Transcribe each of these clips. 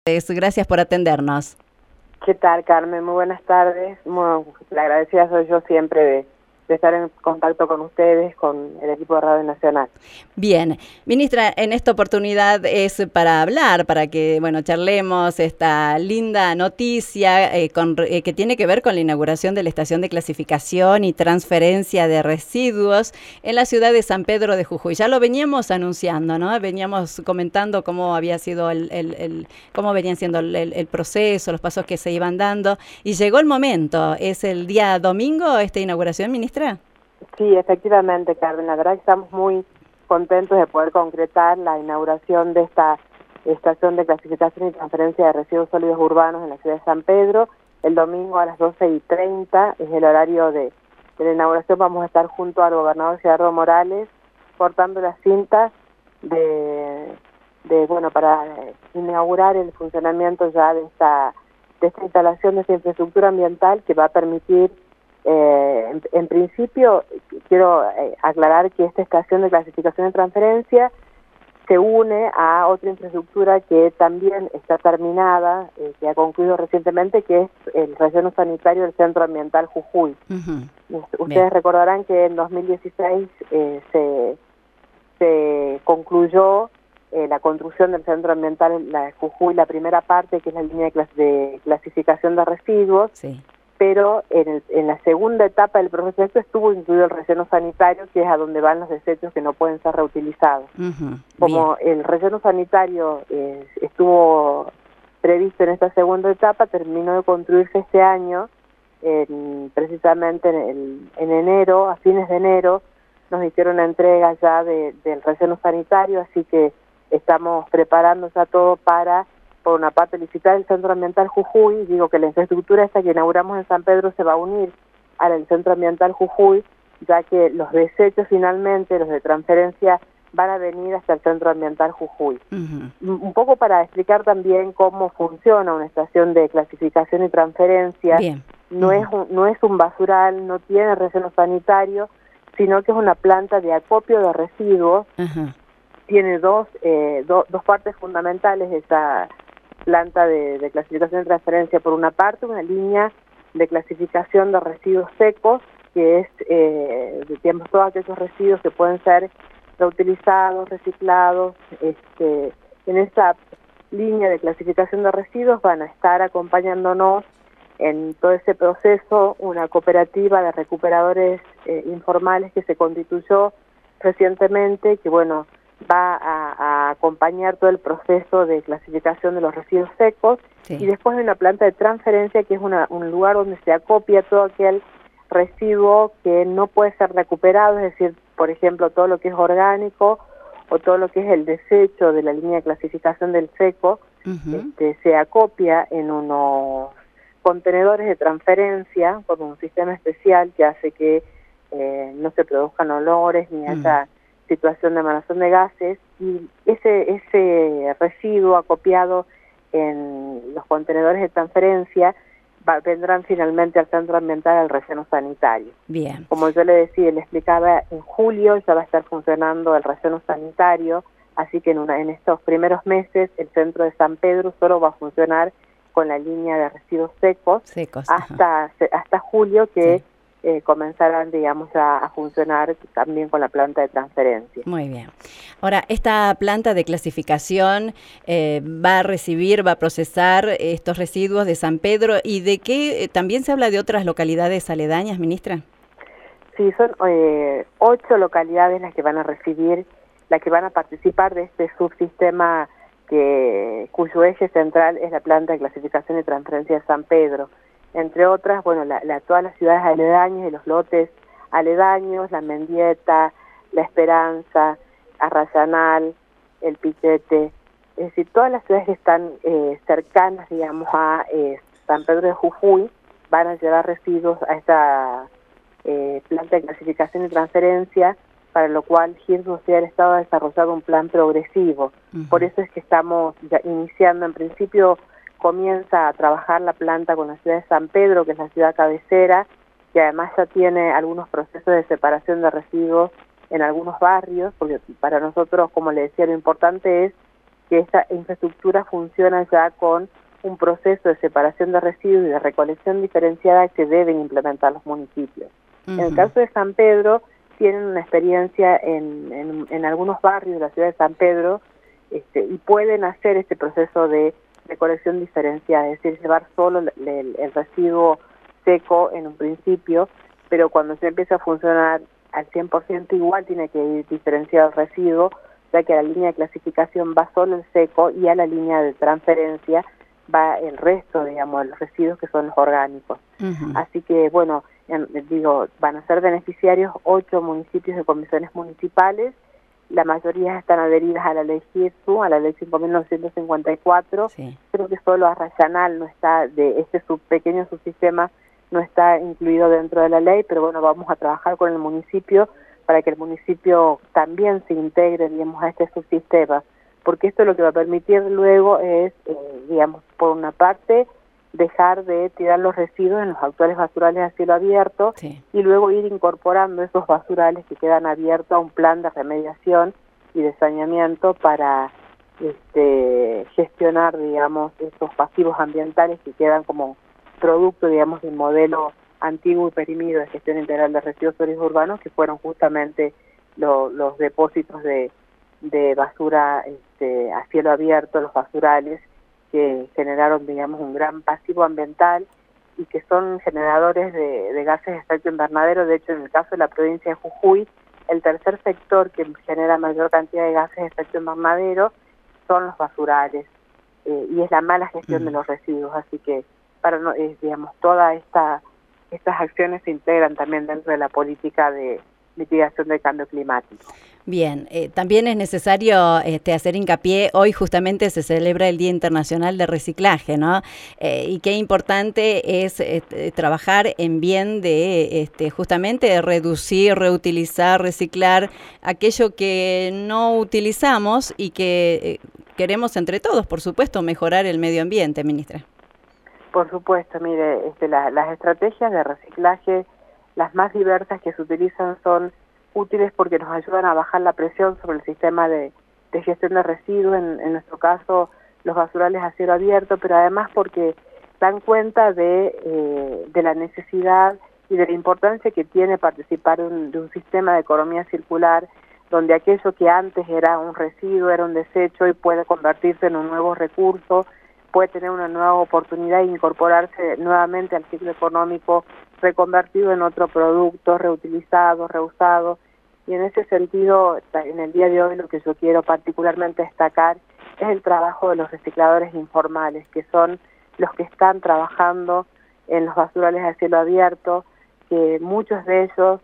Gracias por atendernos. ¿Qué tal, Carmen? Muy buenas tardes. La agradecida soy yo siempre de estar en contacto con ustedes, con el equipo de Radio Nacional. Bien, ministra, en esta oportunidad es para hablar, para que, bueno, charlemos esta linda noticia que tiene que ver con la inauguración de la estación de clasificación y transferencia de residuos en la ciudad de San Pedro de Jujuy. Ya lo veníamos anunciando, ¿no? Veníamos comentando cómo había sido cómo venían siendo el proceso, los pasos que se iban dando, y llegó el momento. ¿Es el día domingo esta inauguración, ministra? Sí, efectivamente, Carmen. La verdad que estamos muy contentos de poder concretar la inauguración de esta estación de clasificación y transferencia de residuos sólidos urbanos en la ciudad de San Pedro. El domingo a las 12:30 es el horario de la inauguración. Vamos a estar junto al gobernador Gerardo Morales cortando las cintas para inaugurar el funcionamiento ya de esta instalación, de esta infraestructura ambiental que va a permitir, en principio, quiero aclarar que esta estación de clasificación y transferencia se une a otra infraestructura que también está terminada, que ha concluido recientemente, que es el relleno sanitario del Centro Ambiental Jujuy. Ustedes Bien. Recordarán que en 2016 se concluyó la construcción del Centro Ambiental la Jujuy, la primera parte, que es la línea de clasificación de residuos. Sí. Pero en la segunda etapa del proceso estuvo incluido el relleno sanitario, que es a donde van los desechos que no pueden ser reutilizados. Como el relleno sanitario estuvo previsto en esta segunda etapa, terminó de construirse este año, precisamente en enero, a fines de enero, nos hicieron la entrega ya del relleno sanitario, así que estamos preparando ya todo para, por una parte, licitar el Centro Ambiental Jujuy. Digo que la infraestructura esta que inauguramos en San Pedro se va a unir al Centro Ambiental Jujuy, ya que los desechos finalmente, los de transferencia, van a venir hasta el Centro Ambiental Jujuy. Un poco para explicar también cómo funciona una estación de clasificación y transferencia. Bien. No es un basural, no tiene relleno sanitario, sino que es una planta de acopio de residuos. Tiene dos partes fundamentales esa planta de clasificación y transferencia. Por una parte, una línea de clasificación de residuos secos, que es, digamos, todos aquellos residuos que pueden ser reutilizados, reciclados. En esa línea de clasificación de residuos van a estar acompañándonos en todo ese proceso una cooperativa de recuperadores informales que se constituyó recientemente, que bueno, va a acompañar todo el proceso de clasificación de los residuos secos. Sí. Y después hay una planta de transferencia, que es un lugar donde se acopia todo aquel residuo que no puede ser recuperado, es decir, por ejemplo, todo lo que es orgánico o todo lo que es el desecho de la línea de clasificación del seco. Se acopia en unos contenedores de transferencia con un sistema especial que hace que no se produzcan olores ni haya situación de emanación de gases, y ese residuo acopiado en los contenedores de transferencia vendrán finalmente al Centro Ambiental, al relleno sanitario. Bien. Como yo le explicaba, en julio ya va a estar funcionando el relleno sanitario, así que en estos primeros meses el centro de San Pedro solo va a funcionar con la línea de residuos secos hasta julio, que sí. Comenzarán, digamos, a funcionar también con la planta de transferencia. Muy bien. Ahora, esta planta de clasificación va a procesar estos residuos de San Pedro, y de qué también se habla de otras localidades aledañas, ministra. Sí, son 8 localidades las que van a participar de este subsistema cuyo eje central es la planta de clasificación y transferencia de San Pedro. Entre otras, bueno, todas las ciudades aledañas y los lotes aledaños, La Mendieta, La Esperanza, Arrayanal, El Piquete, es decir, todas las ciudades que están cercanas, digamos, a San Pedro de Jujuy, van a llevar residuos a esta planta de clasificación y transferencia, para lo cual GIR Sociedad del Estado ha desarrollado un plan progresivo. Por eso es que estamos ya iniciando. En principio comienza a trabajar la planta con la ciudad de San Pedro, que es la ciudad cabecera, que además ya tiene algunos procesos de separación de residuos en algunos barrios, porque para nosotros, como le decía, lo importante es que esta infraestructura funciona ya con un proceso de separación de residuos y de recolección diferenciada que deben implementar los municipios. En el caso de San Pedro, tienen una experiencia en algunos barrios de la ciudad de San Pedro, y pueden hacer este proceso de recolección diferenciada, es decir, llevar solo el residuo seco en un principio, pero cuando se empieza a funcionar al 100% igual tiene que ir diferenciado el residuo, ya que a la línea de clasificación va solo el seco y a la línea de transferencia va el resto, digamos, de los residuos que son los orgánicos. Así que, bueno, van a ser beneficiarios 8 municipios de comisiones municipales. La mayoría están adheridas a la ley GIRSU, a la ley 5.954. Sí. Creo que solo Arrayanal no está, de este pequeño subsistema, no está incluido dentro de la ley, pero bueno, vamos a trabajar con el municipio para que el municipio también se integre, digamos, a este subsistema, porque esto lo que va a permitir luego es, digamos, por una parte, dejar de tirar los residuos en los actuales basurales a cielo abierto, sí, y luego ir incorporando esos basurales que quedan abiertos a un plan de remediación y de saneamiento para gestionar, digamos, esos pasivos ambientales que quedan como producto, digamos, del modelo antiguo y perimido de gestión integral de residuos sólidos urbanos, que fueron justamente los depósitos de basura a cielo abierto, los basurales, que generaron, digamos, un gran pasivo ambiental y que son generadores de gases de efecto invernadero. De hecho, en el caso de la provincia de Jujuy, el tercer sector que genera mayor cantidad de gases de efecto invernadero son los basurales, y es la mala gestión de los residuos. Así que, digamos, todas estas acciones se integran también dentro de la política de mitigación del cambio climático. Bien, también es necesario hacer hincapié, hoy justamente se celebra el Día Internacional de Reciclaje, ¿no? Y qué importante es trabajar en bien de justamente reducir, reutilizar, reciclar aquello que no utilizamos y que queremos entre todos, por supuesto, mejorar el medio ambiente, ministra. Por supuesto, mire, las estrategias de reciclaje, las más diversas que se utilizan, son útiles porque nos ayudan a bajar la presión sobre el sistema de gestión de residuos, en nuestro caso los basurales a cielo abierto, pero además porque dan cuenta de la necesidad y de la importancia que tiene participar de un sistema de economía circular, donde aquello que antes era un residuo, era un desecho, y puede convertirse en un nuevo recurso, puede tener una nueva oportunidad e incorporarse nuevamente al ciclo económico, reconvertido en otro producto, reutilizado, reusado. Y en ese sentido, en el día de hoy, lo que yo quiero particularmente destacar es el trabajo de los recicladores informales, que son los que están trabajando en los basurales a cielo abierto, que muchos de ellos,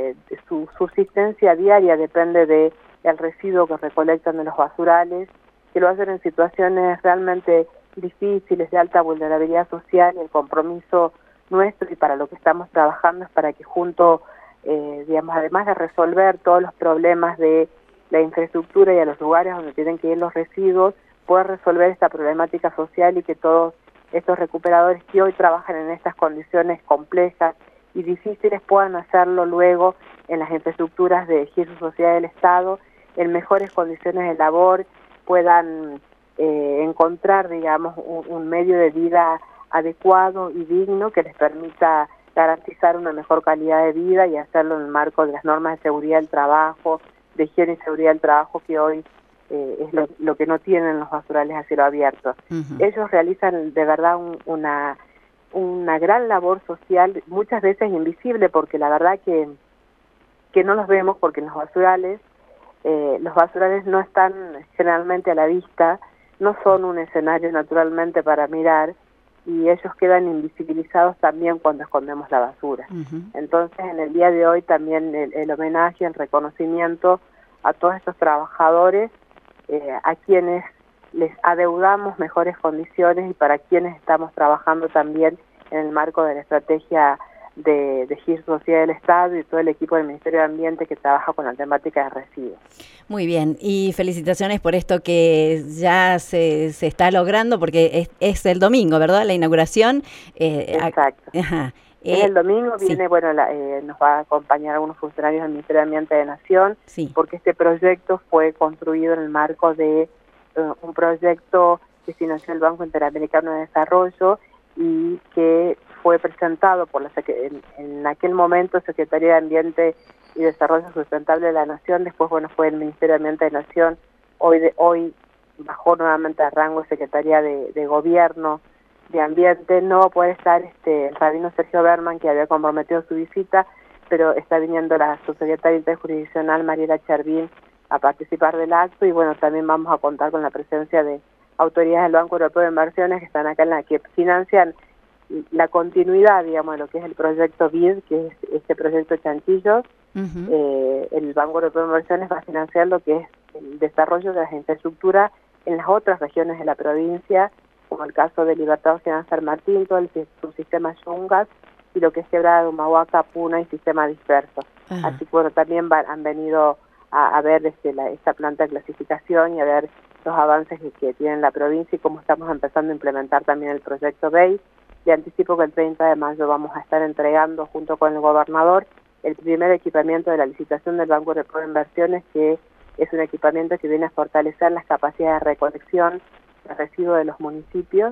su subsistencia diaria depende del residuo que recolectan de los basurales, que lo hacen en situaciones realmente difíciles, de alta vulnerabilidad social. Y el compromiso nuestro y para lo que estamos trabajando es para que junto, digamos, además de resolver todos los problemas de la infraestructura y a los lugares donde tienen que ir los residuos, pueda resolver esta problemática social y que todos estos recuperadores que hoy trabajan en estas condiciones complejas y difíciles puedan hacerlo luego en las infraestructuras de GIRSU Sociedad del Estado, en mejores condiciones de labor, puedan encontrar, digamos, un medio de vida adecuado y digno que les permita garantizar una mejor calidad de vida y hacerlo en el marco de las normas de seguridad del trabajo, de higiene y seguridad del trabajo, que hoy es lo que no tienen los basurales a cielo abierto. Ellos realizan de verdad una gran labor social, muchas veces invisible, porque la verdad que no los vemos, porque en los basurales no están generalmente a la vista, no son un escenario naturalmente para mirar, y ellos quedan invisibilizados también cuando escondemos la basura. Entonces, en el día de hoy también el homenaje, el reconocimiento a todos estos trabajadores, a quienes les adeudamos mejores condiciones y para quienes estamos trabajando también en el marco de la estrategia de GIRSU Sociedad del Estado y todo el equipo del Ministerio de Ambiente que trabaja con la temática de residuos. Muy bien, y felicitaciones por esto que ya se está logrando, porque es el domingo, ¿verdad? La inauguración. Exacto. Ajá. Es el domingo, viene, sí. Bueno, nos va a acompañar algunos funcionarios del Ministerio de Ambiente de Nación, sí, porque este proyecto fue construido en el marco de un proyecto que financió el Banco Interamericano de Desarrollo y que fue presentado por en aquel momento Secretaría de Ambiente y Desarrollo Sustentable de la Nación. Después, bueno, fue el Ministerio de Ambiente de Nación. Hoy bajó nuevamente a rango Secretaría de Gobierno de Ambiente. No va a poder estar el rabino Sergio Berman, que había comprometido su visita, pero está viniendo la subsecretaria interjurisdiccional Mariela Chervín a participar del acto, y bueno, también vamos a contar con la presencia de autoridades del Banco Europeo de Inversiones que están acá, en la que financian la continuidad, digamos, de lo que es el proyecto BID, que es este proyecto Chanchillos. El Banco Europeo de Inversiones va a financiar lo que es el desarrollo de las infraestructuras en las otras regiones de la provincia, como el caso de Libertad Occidental San Martín, todo el subsistema Yungas, y lo que es Quebrada de Humahuaca, Puna y Sistema Disperso. Así que bueno, también han venido a ver esta planta de clasificación y a ver los avances que tiene la provincia y cómo estamos empezando a implementar también el proyecto BEI. Le anticipo que el 30 de mayo vamos a estar entregando junto con el gobernador el primer equipamiento de la licitación del Banco Europeo de Inversiones, que es un equipamiento que viene a fortalecer las capacidades de recolección de residuos de los municipios.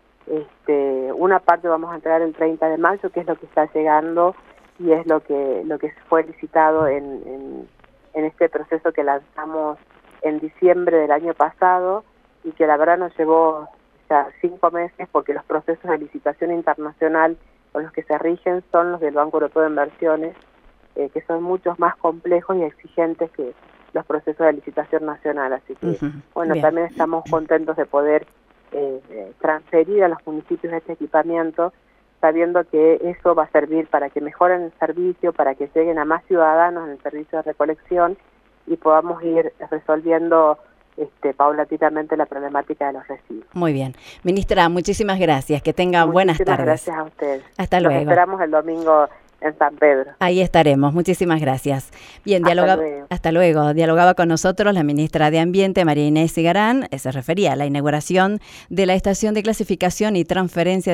Una parte vamos a entregar el 30 de mayo, que es lo que está llegando y es lo que fue licitado en este proceso que lanzamos en diciembre del año pasado, y que la verdad nos llevó ya 5 meses, porque los procesos de licitación internacional con los que se rigen son los del Banco Europeo de Inversiones, que son muchos más complejos y exigentes que los procesos de licitación nacional. Así que, bueno, bien, también estamos contentos de poder transferir a los municipios este equipamiento, sabiendo que eso va a servir para que mejoren el servicio, para que lleguen a más ciudadanos en el servicio de recolección y podamos ir resolviendo paulatinamente la problemática de los residuos. Muy bien. Ministra, muchísimas gracias. Que tenga buenas tardes. Gracias a ustedes. Hasta luego. Nos esperamos el domingo en San Pedro. Ahí estaremos. Muchísimas gracias. Bien, hasta luego. Dialogaba con nosotros la ministra de Ambiente, María Inés Zigarán. Se refería a la inauguración de la estación de clasificación y transferencia